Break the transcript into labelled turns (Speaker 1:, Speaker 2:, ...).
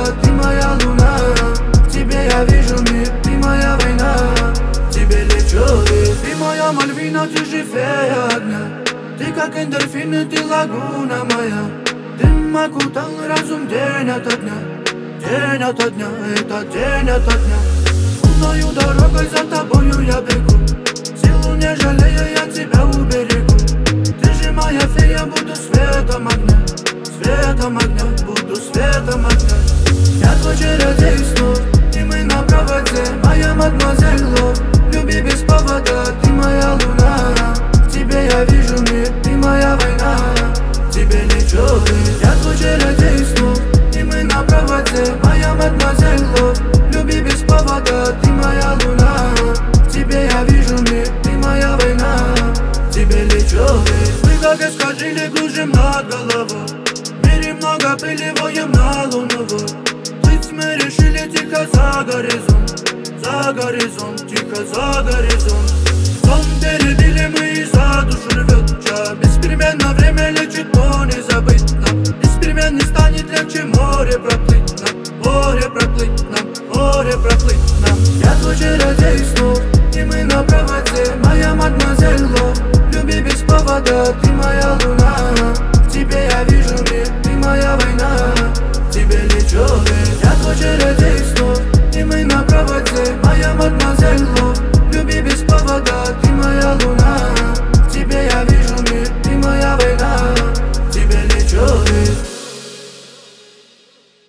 Speaker 1: ты моя луна. В тебе я вижу мир, ты моя война. В тебе лечу вид. Ты моя Мальвина, ты же фея огня. Ты как эндорфин, и ты лагуна моя. Дым окутал разум день ото дня. День ото дня, это день ото дня. Луною дорогой за тобою я бегу. Силу не жалея, я тебя уберегу. Ты же моя фея, буду светом огня. Светом огня, буду светом огня. Я твой чародей снов, и мы на проводе. Моя мадемуазель лов, люби без повода. Ты моя луна, в тебе я вижу мир. Ты моя война, в тебе лечу вид. Я твой чародей снов, и мы на проводе. Моя мадемуазель лов, люби без повода. Ты моя луна, в тебе я вижу мир. Ты моя война, в тебе лечу вид. Мы как эскадрильи кружим над головой. В мире много пыли, воем на луну. Плыть мы решили тихо за горизонт. За горизонт, тихо за горизонт. Сон перебили мы и за душу рвет. Беспременно время лечит, но не забыть нам. Беспременно станет легче море проплыть нам. Море проплыть нам, море проплыть нам. Я твой чародей снов, и мы на проводе. Моя мадемуазель лов, люби без повода. Ты моя луна, в тебе я вижу мир. Ты моя война, в тебе лечу вид. Я твой чародей снов, и мы на проводе. Моя мадемуазель лов.